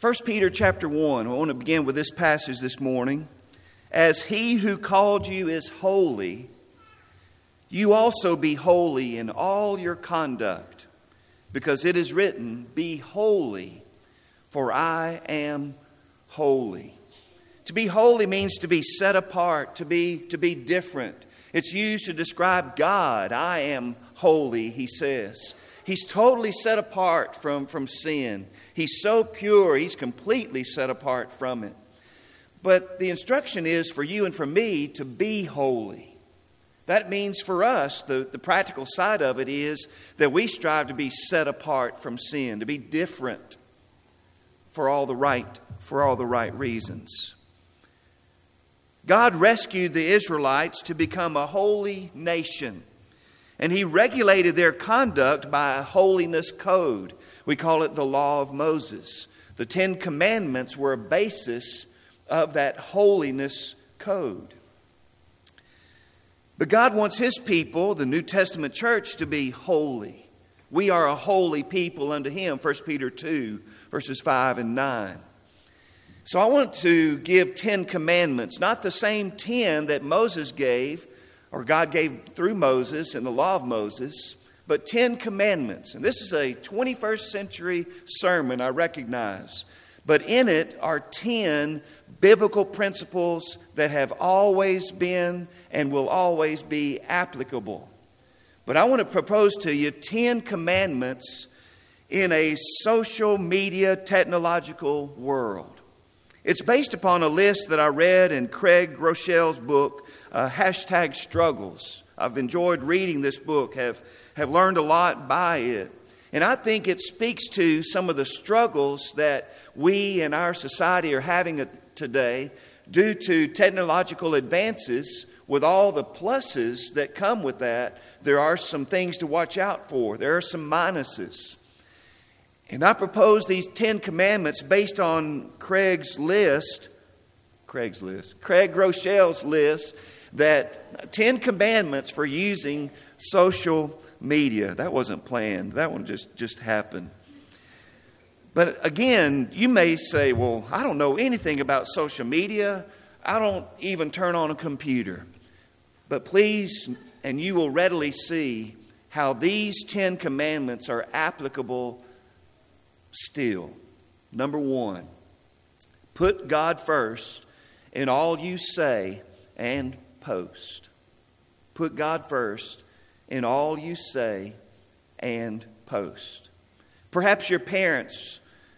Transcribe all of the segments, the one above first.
1 Peter chapter 1, I want to begin with this passage this morning. As he who called you is holy, you also be holy in all your conduct, because it is written, be holy, for I am holy. To be holy means to be set apart, to be different. It's used to describe God. I am holy, he says. He's totally set apart from sin. He's so pure, he's completely set apart from it. But the instruction is for you and for me to be holy. That means for us, the practical side of it is that we strive to be set apart from sin, to be different for all the right reasons. God rescued the Israelites to become a holy nation. And he regulated their conduct by a holiness code. We call it the Law of Moses. The 10 Commandments were a basis of that holiness code. But God wants his people, the New Testament church, to be holy. We are a holy people unto him, 1 Peter 2, verses 5 and 9. So I want to give 10 commandments, not the same 10 that Moses gave, or God gave through Moses in the law of Moses, but 10 commandments. And this is a 21st century sermon, I recognize. But in it are 10 biblical principles that have always been and will always be applicable. But I want to propose to you 10 commandments in a social media technological world. It's based upon a list that I read in Craig Groeschel's book, Hashtag Struggles. I've enjoyed reading this book, have learned a lot by it. And I think it speaks to some of the struggles that we in our society are having today due to technological advances. With all the pluses that come with that, there are some things to watch out for. There are some minuses. And I propose these 10 commandments based on Craig Groeschel's list, that 10 commandments for using social media. That wasn't planned. That one just happened. But again, you may say, well, I don't know anything about social media. I don't even turn on a computer. But please, and you will readily see how these 10 commandments are applicable still. Number 1, put God first in all you say and post. Put God first in all you say and post. Perhaps your parents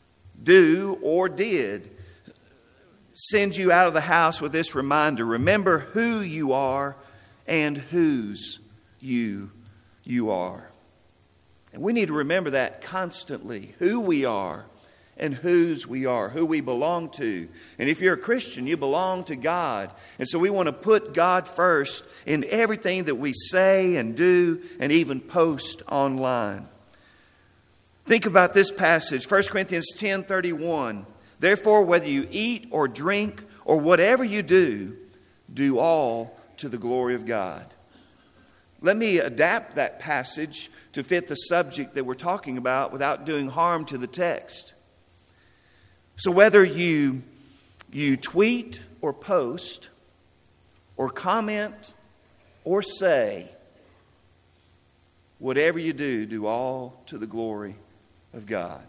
do or did send you out of the house with this reminder. Remember who you are and whose you are. And we need to remember that constantly, who we are and whose we are, who we belong to. And if you're a Christian, you belong to God. And so we want to put God first in everything that we say and do and even post online. Think about this passage, 1 Corinthians 10:31. Therefore, whether you eat or drink or whatever you do, do all to the glory of God. Let me adapt that passage to fit the subject that we're talking about without doing harm to the text. So whether you tweet or post or comment or say, whatever you do, do all to the glory of God.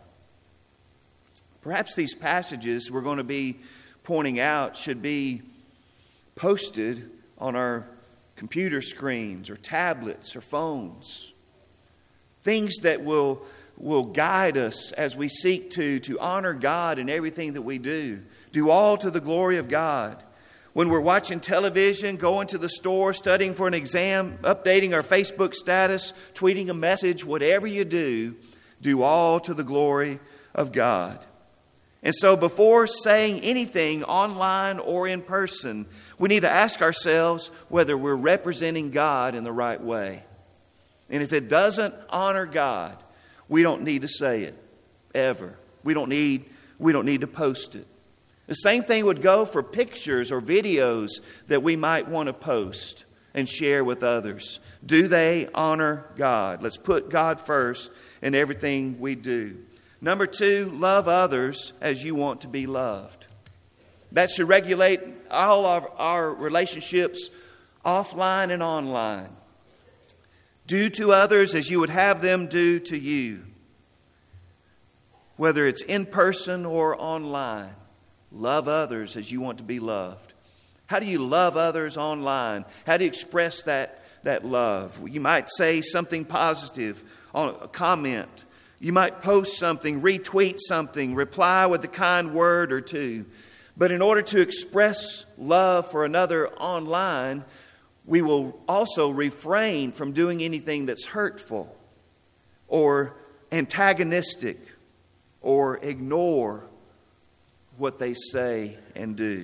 Perhaps these passages we're going to be pointing out should be posted on our computer screens or tablets or phones. Things that will guide us as we seek to honor God in everything that we do. Do all to the glory of God. When we're watching television, going to the store, studying for an exam, updating our Facebook status, tweeting a message, whatever you do all to the glory of God. And so before saying anything online or in person, we need to ask ourselves whether we're representing God in the right way. And if it doesn't honor God, we don't need to say it ever. We don't need to post it. The same thing would go for pictures or videos that we might want to post and share with others. Do they honor God? Let's put God first in everything we do. Number 2, love others as you want to be loved. That should regulate all of our relationships offline and online. Do to others as you would have them do to you. Whether it's in person or online, love others as you want to be loved. How do you love others online? How do you express that love? You might say something positive on a comment. You might post something, retweet something, reply with a kind word or two. But in order to express love for another online, we will also refrain from doing anything that's hurtful or antagonistic or ignore what they say and do.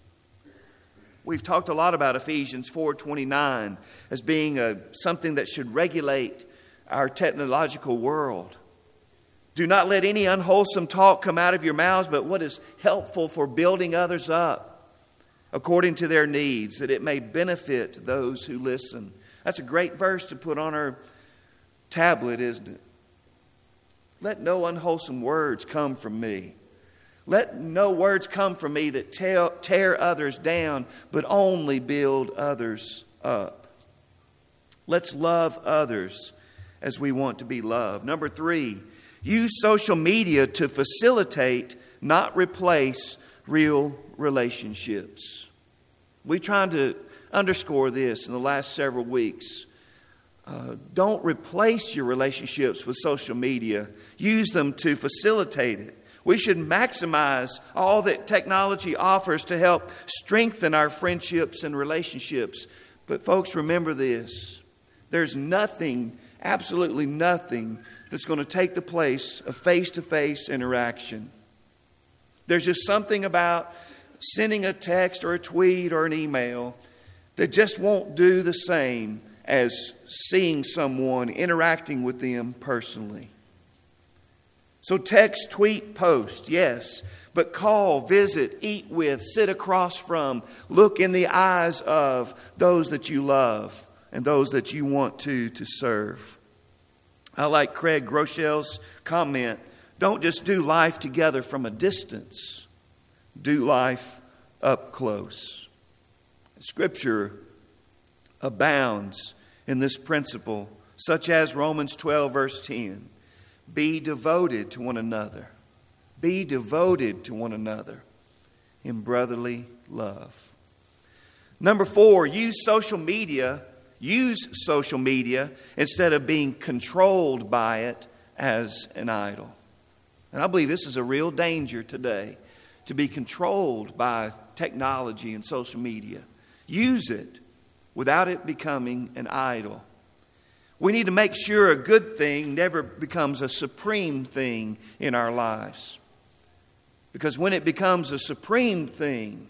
We've talked a lot about Ephesians 4:29 as being something that should regulate our technological world. Do not let any unwholesome talk come out of your mouths, but what is helpful for building others up according to their needs, that it may benefit those who listen. That's a great verse to put on our tablet, isn't it? Let no unwholesome words come from me. Let no words come from me that tear others down, but only build others up. Let's love others as we want to be loved. Number 3, use social media to facilitate, not replace, real relationships. We're trying to underscore this in the last several weeks. Don't replace your relationships with social media. Use them to facilitate it. We should maximize all that technology offers to help strengthen our friendships and relationships. But folks, remember this. There's nothing, absolutely nothing, that's going to take the place of face-to-face interaction. There's just something about sending a text or a tweet or an email that just won't do the same as seeing someone, interacting with them personally. So text, tweet, post, yes, but call, visit, eat with, sit across from, look in the eyes of those that you love and those that you want to serve. I like Craig Groeschel's comment, don't just do life together from a distance, do life up close. Scripture abounds in this principle, such as Romans 12, verse 10. Be devoted to one another. Be devoted to one another in brotherly love. Number 4, use social media instead of being controlled by it as an idol. And I believe this is a real danger today, to be controlled by technology and social media. Use it without it becoming an idol. We need to make sure a good thing never becomes a supreme thing in our lives. Because when it becomes a supreme thing,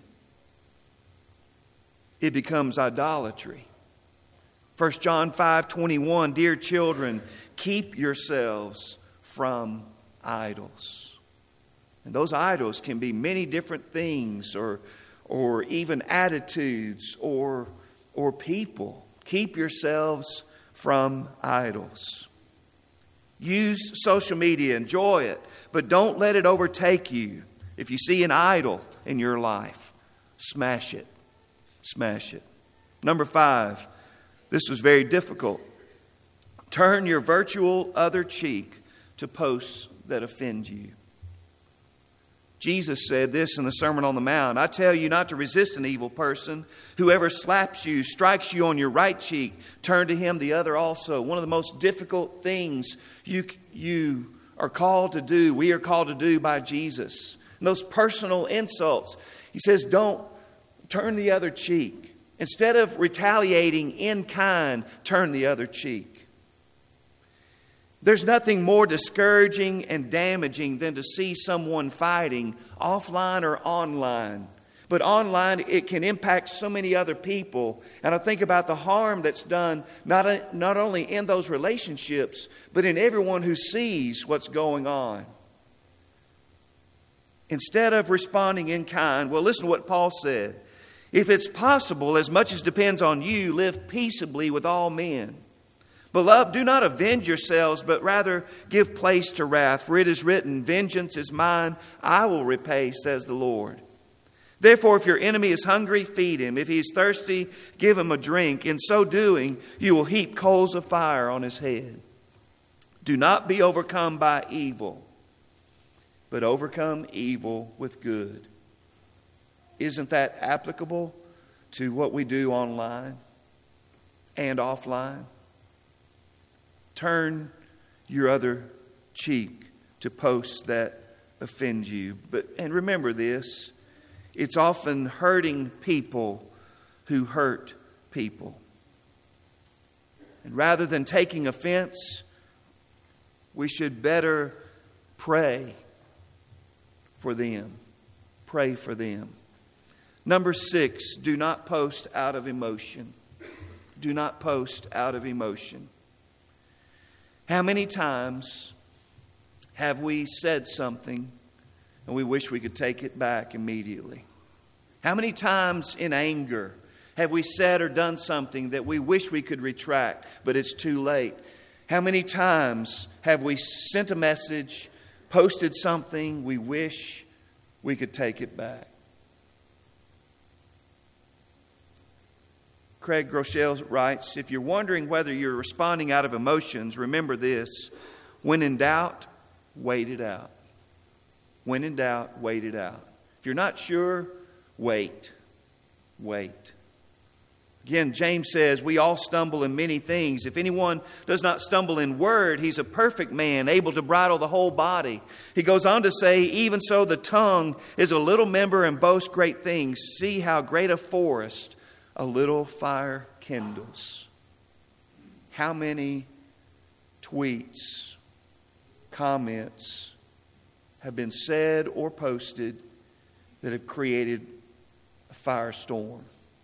it becomes idolatry. 1 John 5:21, dear children, keep yourselves from idols. And those idols can be many different things or even attitudes or people. Keep yourselves from idols. Use social media, enjoy it, but don't let it overtake you. If you see an idol in your life, smash it. Smash it. Number 5, this was very difficult. Turn your virtual other cheek to posts that offend you. Jesus said this in the Sermon on the Mount. I tell you not to resist an evil person. Whoever slaps you, strikes you on your right cheek, turn to him the other also. One of the most difficult things you are called to do, we are called to do by Jesus. And those personal insults, he says, don't turn the other cheek. Instead of retaliating in kind, turn the other cheek. There's nothing more discouraging and damaging than to see someone fighting offline or online. But online, it can impact so many other people. And I think about the harm that's done not only in those relationships, but in everyone who sees what's going on. Instead of responding in kind, well, listen to what Paul said. If it's possible, as much as depends on you, live peaceably with all men. Beloved, do not avenge yourselves, but rather give place to wrath. For it is written, vengeance is mine, I will repay, says the Lord. Therefore, if your enemy is hungry, feed him. If he is thirsty, give him a drink. In so doing, you will heap coals of fire on his head. Do not be overcome by evil, but overcome evil with good. Isn't that applicable to what we do online and offline? Turn your other cheek to posts that offend you. And remember this, it's often hurting people who hurt people. And rather than taking offense, we should better pray for them. Pray for them. Number 6, do not post out of emotion. Do not post out of emotion. How many times have we said something and we wish we could take it back immediately? How many times in anger have we said or done something that we wish we could retract, but it's too late? How many times have we sent a message, posted something, we wish we could take it back? Craig Groeschel writes, if you're wondering whether you're responding out of emotions, remember this. When in doubt, wait it out. When in doubt, wait it out. If you're not sure, wait. Wait. Again, James says, we all stumble in many things. If anyone does not stumble in word, he's a perfect man, able to bridle the whole body. He goes on to say, even so the tongue is a little member and boasts great things. See how great a forest a little fire kindles. How many tweets, comments have been said or posted that have created a firestorm?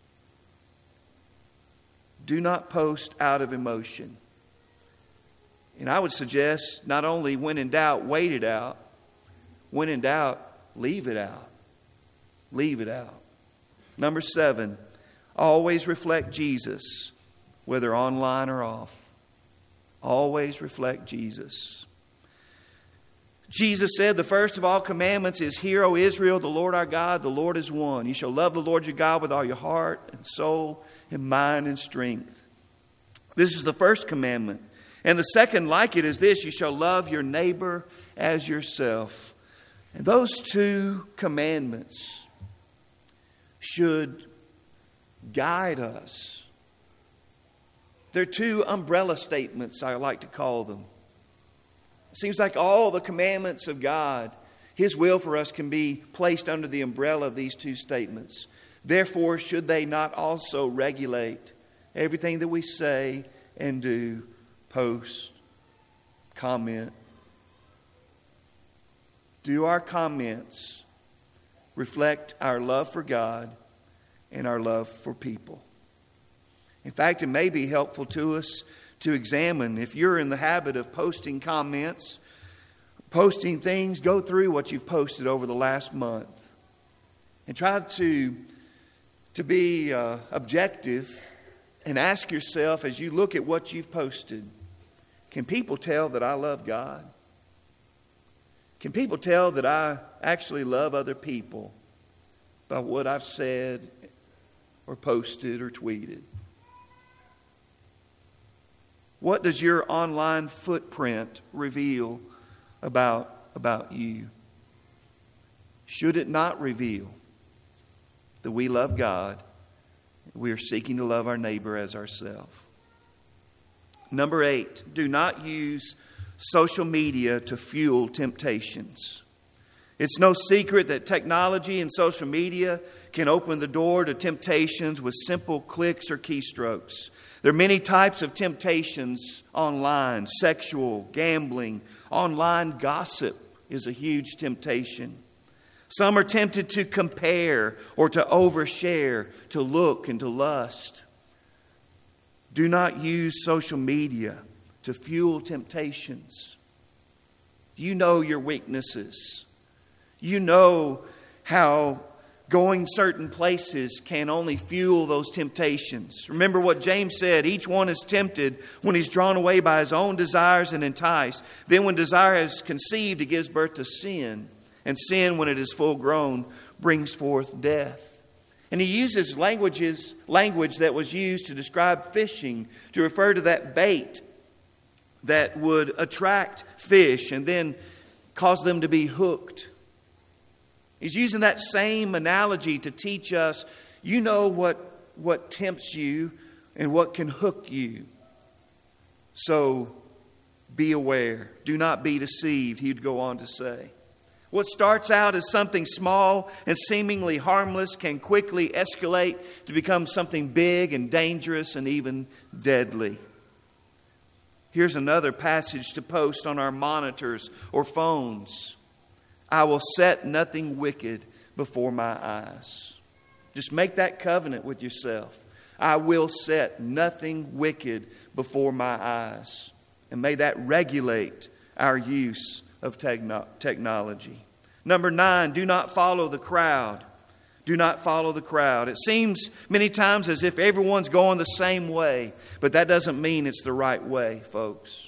Do not post out of emotion. And I would suggest not only when in doubt, wait it out. When in doubt, leave it out. Leave it out. Number 7, always reflect Jesus, whether online or off. Always reflect Jesus. Jesus said, the first of all commandments is, Hear, O Israel, the Lord our God, the Lord is one. You shall love the Lord your God with all your heart and soul and mind and strength. This is the first commandment. And the second like it is this, you shall love your neighbor as yourself. And those two commandments should guide us. They're two umbrella statements, I like to call them. It seems like all the commandments of God, His will for us, can be placed under the umbrella of these two statements. Therefore, should they not also regulate everything that we say and do, post, comment? Do our comments reflect our love for God and our love for people? In fact, it may be helpful to us to examine, if you're in the habit of posting comments, posting things, go through what you've posted over the last month and try to be objective and ask yourself, as you look at what you've posted, can people tell that I love God? Can people tell that I actually love other people by what I've said or posted or tweeted? What does your online footprint reveal about you? Should it not reveal that we love God, we are seeking to love our neighbor as ourselves? Number 8, do not use social media to fuel temptations. It's no secret that technology and social media can open the door to temptations with simple clicks or keystrokes. There are many types of temptations online. Sexual, gambling, online gossip is a huge temptation. Some are tempted to compare or to overshare, to look and to lust. Do not use social media to fuel temptations. You know your weaknesses. You know how Going certain places can only fuel those temptations. Remember what James said, each one is tempted when he's drawn away by his own desires and enticed. Then when desire is conceived, it gives birth to sin. And sin, when it is full grown, brings forth death. And he uses language that was used to describe fishing, to refer to that bait that would attract fish and then cause them to be hooked. He's using that same analogy to teach us, you know what tempts you and what can hook you. So be aware. Do not be deceived, he'd go on to say. What starts out as something small and seemingly harmless can quickly escalate to become something big and dangerous and even deadly. Here's another passage to post on our monitors or phones. I will set nothing wicked before my eyes. Just make that covenant with yourself. I will set nothing wicked before my eyes. And may that regulate our use of technology. Number 9, do not follow the crowd. Do not follow the crowd. It seems many times as if everyone's going the same way, but that doesn't mean it's the right way, folks.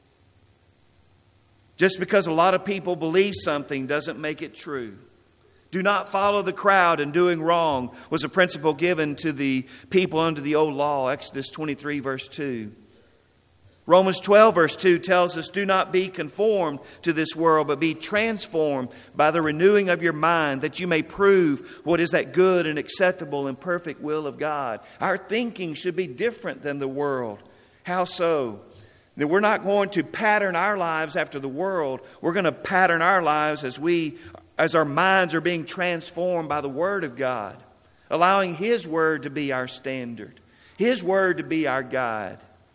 Just because a lot of people believe something doesn't make it true. Do not follow the crowd in doing wrong was a principle given to the people under the old law, Exodus 23, verse 2. Romans 12, verse 2 tells us, do not be conformed to this world, but be transformed by the renewing of your mind, that you may prove what is that good and acceptable and perfect will of God. Our thinking should be different than the world. How so? That we're not going to pattern our lives after the world. We're going to pattern our lives as our minds are being transformed by the Word of God, allowing His Word to be our standard, His Word to be our guide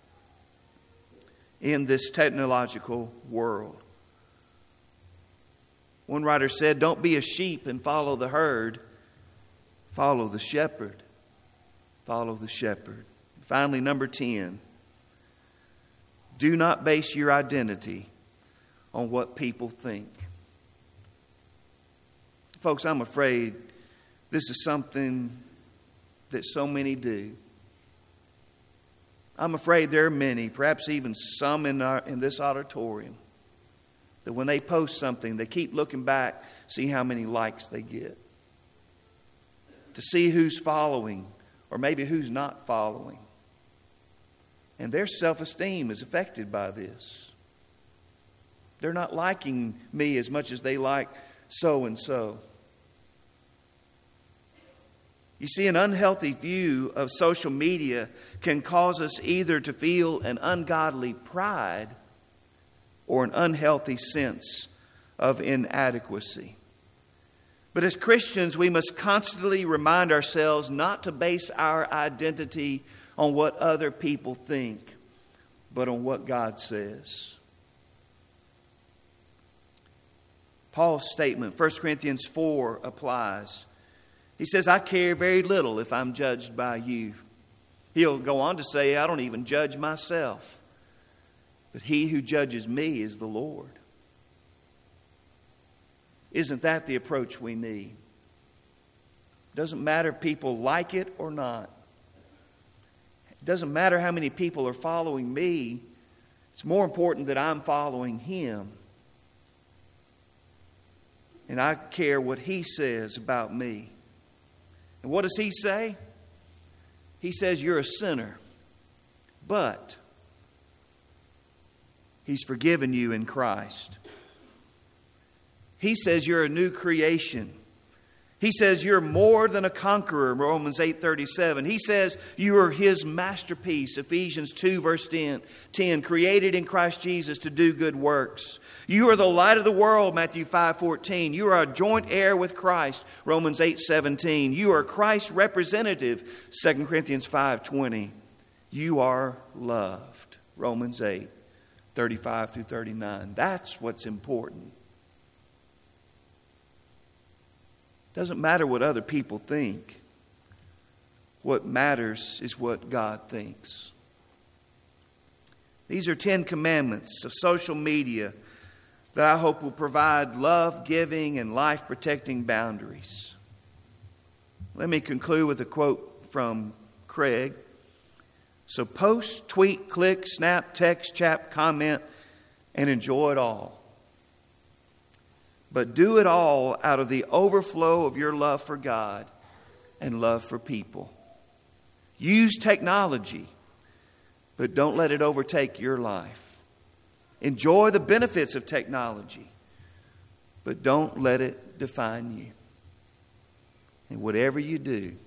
in this technological world. One writer said, don't be a sheep and follow the herd. Follow the shepherd. Follow the shepherd. Finally, number 10. Do not base your identity on what people think. Folks, I'm afraid this is something that so many do. I'm afraid there are many, perhaps even some in this auditorium, that when they post something, they keep looking back, see how many likes they get, to see who's following or maybe who's not following. And their self-esteem is affected by this. They're not liking me as much as they like so-and-so. You see, an unhealthy view of social media can cause us either to feel an ungodly pride or an unhealthy sense of inadequacy. But as Christians, we must constantly remind ourselves not to base our identity on what other people think, but on what God says. Paul's statement, 1 Corinthians 4, applies. He says, I care very little if I'm judged by you. He'll go on to say, I don't even judge myself, but he who judges me is the Lord. Isn't that the approach we need? Doesn't matter if people like it or not. It doesn't matter how many people are following me. It's more important that I'm following Him. And I care what He says about me. And what does He say? He says you're a sinner, but He's forgiven you in Christ. He says you're a new creation. He says you're more than a conqueror, Romans 8:37. He says you are His masterpiece, Ephesians 2 verse 10, created in Christ Jesus to do good works. You are the light of the world, Matthew 5:14. You are a joint heir with Christ, Romans 8:17. You are Christ's representative, 2 Corinthians 5:20. You are loved, Romans 8:35 through 39. That's what's important. Doesn't matter what other people think. What matters is what God thinks. These are 10 commandments of social media that I hope will provide love-giving and life-protecting boundaries. Let me conclude with a quote from Craig. So post, tweet, click, snap, text, chat, comment, and enjoy it all. But do it all out of the overflow of your love for God and love for people. Use technology, but don't let it overtake your life. Enjoy the benefits of technology, but don't let it define you. And whatever you do,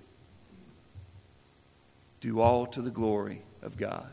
do all to the glory of God.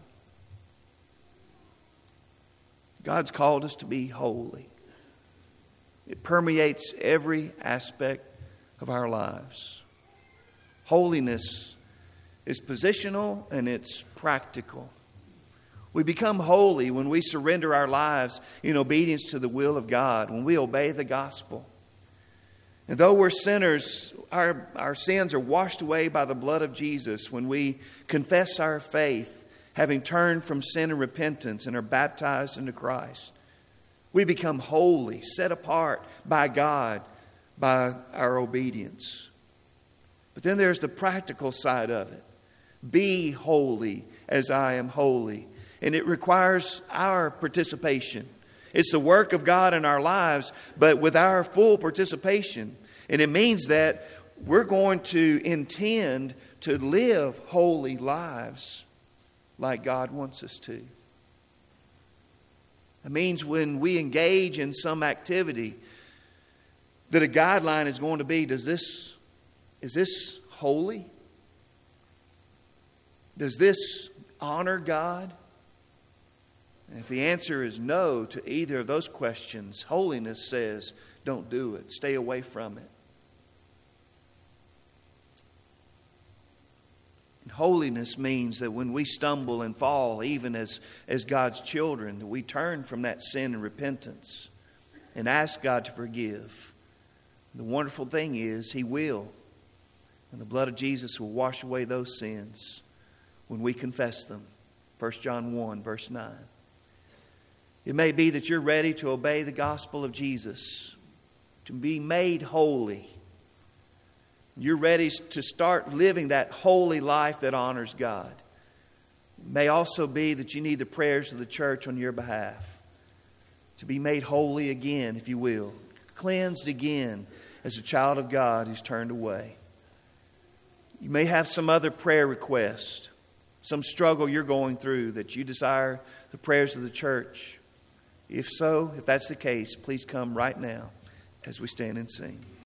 God's called us to be holy. It permeates every aspect of our lives. Holiness is positional and it's practical. We become holy when we surrender our lives in obedience to the will of God, when we obey the gospel. And though we're sinners, our sins are washed away by the blood of Jesus when we confess our faith, having turned from sin and repentance and are baptized into Christ. We become holy, set apart by God, by our obedience. But then there's the practical side of it. Be holy as I am holy. And it requires our participation. It's the work of God in our lives, but with our full participation. And it means that we're going to intend to live holy lives like God wants us to. It means when we engage in some activity, that a guideline is going to be, is this holy? Does this honor God? And if the answer is no to either of those questions, holiness says, don't do it. Stay away from it. And holiness means that when we stumble and fall, even as God's children, that we turn from that sin and repentance and ask God to forgive. The wonderful thing is, He will. And the blood of Jesus will wash away those sins when we confess them. 1 John 1, verse 9. It may be that you're ready to obey the gospel of Jesus, to be made holy. You're ready to start living that holy life that honors God. It may also be that you need the prayers of the church on your behalf, to be made holy again, if you will, cleansed again as a child of God who's turned away. You may have some other prayer request, some struggle you're going through that you desire the prayers of the church. If so, if that's the case, please come right now as we stand and sing.